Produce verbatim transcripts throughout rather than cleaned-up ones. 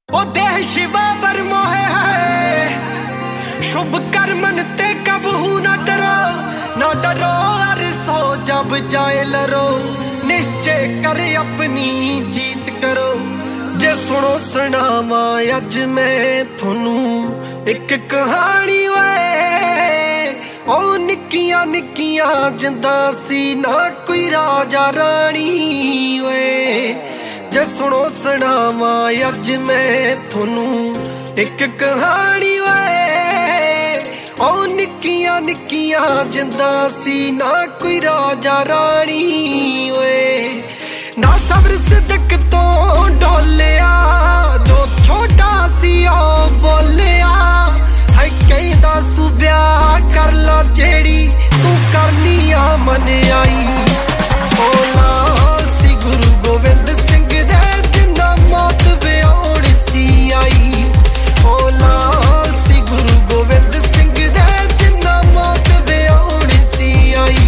ओ देह शिवा बर मोहे है, शुभ कर्मन ते कबहू न डरो, न डरो हर सो जब जाए लरो, निश्चय कर अपनी जीत करो। जे सुनो सुनावा अज मैं थोनू एक कहानी वे, ओ निक्कियां निक्कियां जिंदा सी ना कोई राजा रानी वे। जे सुनो सुनावा अज मैं थोनू एक कहानी वे, ओ निक्कियां निक्कियां जिंदा सी ना कोई राजा रानी वे। ना सबर सिदक तो डोलिया जो छोटा सी ओ बोलिया है, कहदा सुब्या कर ला जेड़ी तू करनी आ मन आई। ओ लाल सी गुरु गोविंद सिंह दे जिन्ना मौत व्याउण सी आई। ओ लाल सी गुरु गोविंद सिंह दे जिन्ना मौत व्याउण सी आई।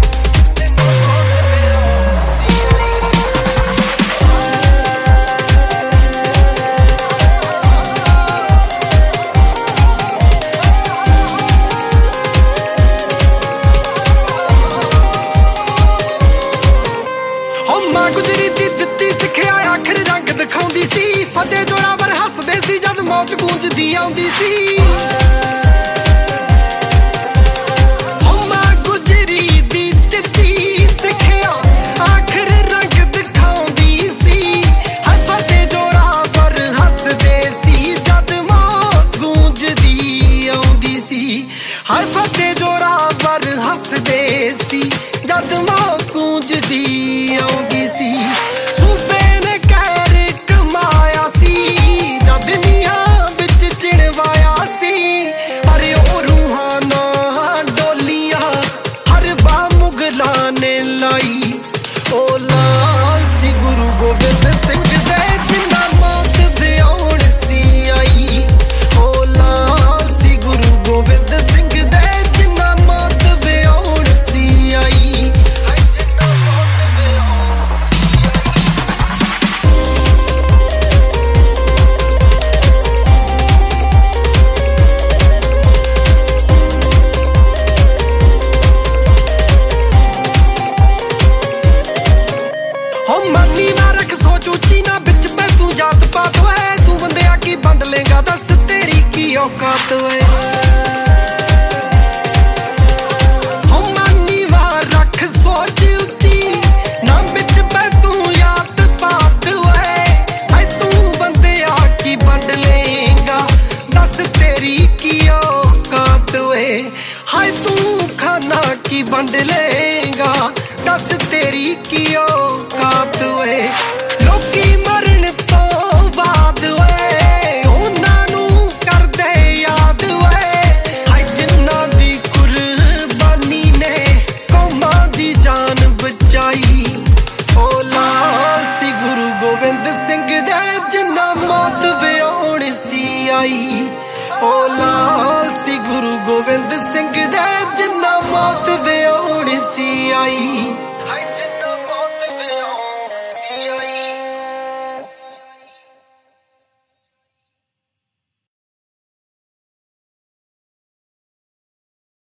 गुजरी दी दित्ती सिखिया आखिर रंग दिखाउंदी सी, फतेह जोरावर हसदे सी जद मौत गूंजदी आउंदी सी। मां गुजरी दी दित्ती सिखिया आखिर रंग दिखाउंदी सी, फतेह जोरावर हसदे सी जद मौत गूंजदी आउंदी सी। फतेह जोरावर हसदे सी जद मौत गूंजदी आउंदी सी। सूबे ने कहर कमाया सी जद नीहां विच चिणवाया सी, पर ओ रूहां ना डोलियां हर बा मुगलां ने लाई। ओ लाल सी गुरु गोबिंद सिंह दे जिन्ना मौत व्याउण सी आई। ओ लाल सी गुरु गोबिंद सिंह दे जिन्ना मौत व्याउण सी आई। मनी ना रख सोच ऊंची ना बिच पे तू जात पात है, तू बंदे की बंद लेगा दस तेरी की औकात है।